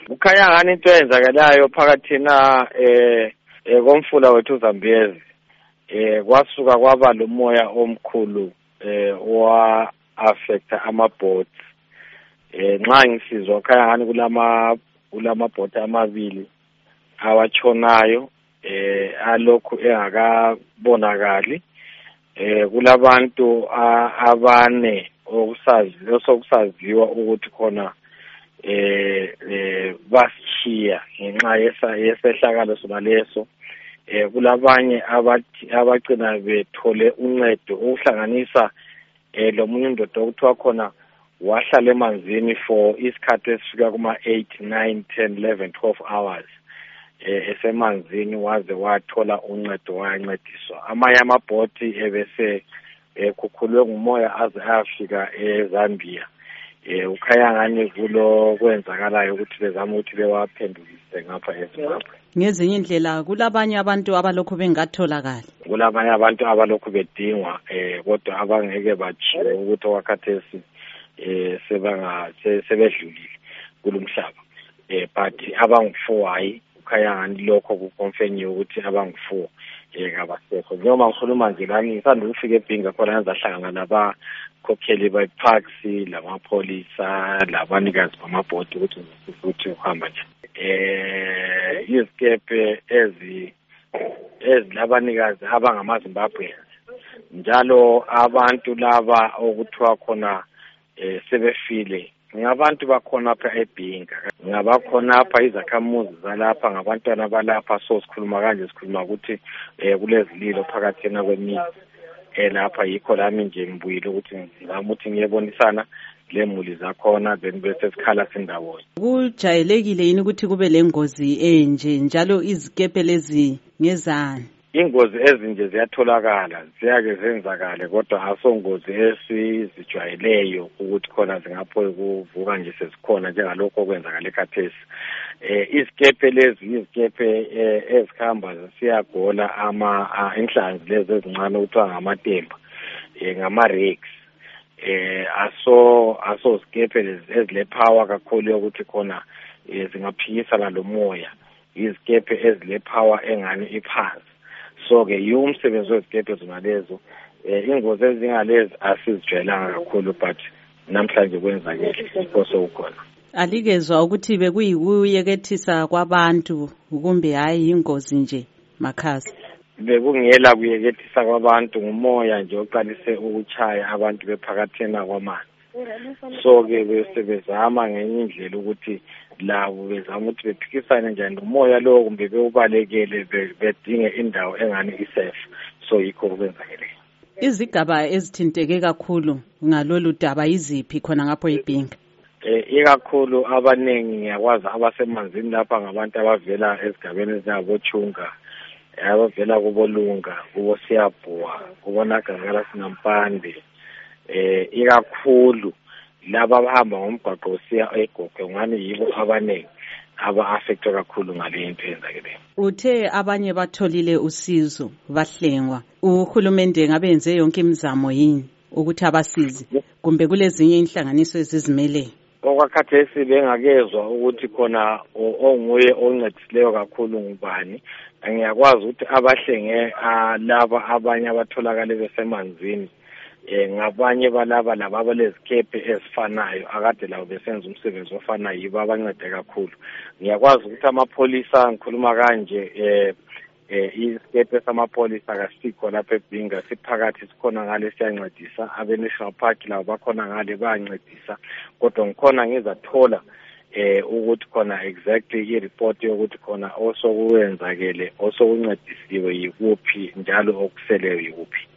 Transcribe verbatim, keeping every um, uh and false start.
Kukhanya ngani into eyenzakalayo phakathi na eh komfula wethu uZambezi eh kwasuka kwaba lomoya omkhulu eh wa affecta amabhoti eh nxa ngisizwa khaya ngani kulama kulamabhoti amabili awatshonayo eh alokhu engakabonakali eh kulabantu abane okusazi osokusaziwa ukuthi khona eh eh bashiya ngenxa yesa yesehlakalo sobaleso eh kulabanye abathi abagcina bethole uncedo ukuhlanganisa eh lomunye indoda okuthiwa khona wahlala emanzini for isikhathi esifika kuma eight nine ten eleven twelve hours eh esemanzini waze wathola uncedo wayancediswa amanye amabhoti ebese ekhukhulwe ngumoya aze afika eZambia eh ukhaya ngani kulo kwenzakalayo ukuthi bezama ukuthi bewaphendulise ngapha eZimbabwe. Ngezinye indlela kulabanye abantu abalokhu bengatholakala. Kulabanye abantu abalokhu bedingwa eh kodwa abangeke bachiwe ukuthi wakhathesi eh sebanga sebedlulile kulomhlaba eh but abangu-four hayi ukhaya ngani lokho kuconfirm ukuthi abangu-four eh kabasekho noma ngikhuluma nje lami ngisanda ukufika eBhinga khona ngizahlangana naba khokheli bePaxi lamapholisa labanikazi bamabhodi ukuthi ukuthi uhamba nje eh izikepe ezi ezilabanikazi abangamaZimbabwe njalo abantu laba okuthiwa khona eh sebefile ngabantu bakhona apha eBhinga ngabakhona apha izakhamuzi zalapha ngabantwana balapha so sikhuluma kanje sikhuluma ukuthi eh kulezililo phakathi na kwemizi eh lapha yikho lami nje ngibuyile ukuthi ngizama ukuthi ngiyebonisana lemuli zakhona then bese sikhala sindawonye. Kujayelekile yini ukuthi kube lengozi enje njalo izikepe lezi ngezani? Ingozi ezinje ziyatholakala ziyake zenzakale kodwa asongozi esizijwayeleyo ukuthi khona zingapho kuvuka nje sesikhona njengalokho okwenzakala ekhathesi eh izikepe lezi izikepe ezikhamba zisiyagola ama inhlanzi lezi ezincane ukuthiwa ngamatemba eh ngama-rigs eh aso aso zikepe lezi ezile power kakhulu yokuthi khona zingaphikisana lomoya izikepe ezile power engani iphansi so ke yumsebenzi wezikepe zona lezo eh ingozi ezingalezi asizijwayelanga kakhulu but namhlanje kwenzakele inkoso ukhona. Alikezwa ukuthi bekuyikuyekethisa kwabantu kumbe hayi ingozi nje Makhasi? Bekungela kuyekethisa kwabantu ngumoya nje oqalise ukuchaya abantu bephakathena kwamanzi so ke besebezama ngenye indlela ukuthi labo bezama ukuthi bephikisane njani nomoya lo kumbe bewubalekele bedinge indawo engani isafe so yikho kwenzakele. Izigaba ezithinteke kakhulu ngalolu daba iziphi khona ngapho eBhinga? Eh ikakhulu abanengi ngiyakwazi abasemanzini lapha ngabantu abavela ezigabeni ezingabochunga abavela kubolunga kubo Siyabhuwa kubonakala sinampande eh ikakhulu laba abahamba ngomgwaqo usiya eGogo ngani yibo abanengi aba-affected kakhulu ngale into eyenzakeleyo. Uthe abanye batholile usizo bahlengwa uhulumende ngabe enze yonke imizamo yini ukuthi abasize kumbe kulezinye inhlanganiso ezizimeleyo? Okwakhathesi bengakezwa ukuthi khona onguye oncedisileyo kakhulu ngubani ngiyakwazi ukuthi abahlenge laba abanye abatholakala besemanzini eh ngabanye balaba laba abalezikepe ezifanayo akade labo besenza umsebenzi ofanayo yibo abancede kakhulu. Ngiyakwazi ukuthi amapholisa ngikhuluma kanje eh eh isikepe samapholisa kasikho lapha eBhinga siphakathi sikhona ngale siyancedisa abe-National Park labo bakhona ngale bayancedisa kodwa ngikhona ngizathola eh ukuthi khona exactly i-report yokuthi khona osokuwenzakele osokuncedisiwe yikuphi njalo okuseleyo yikuphi.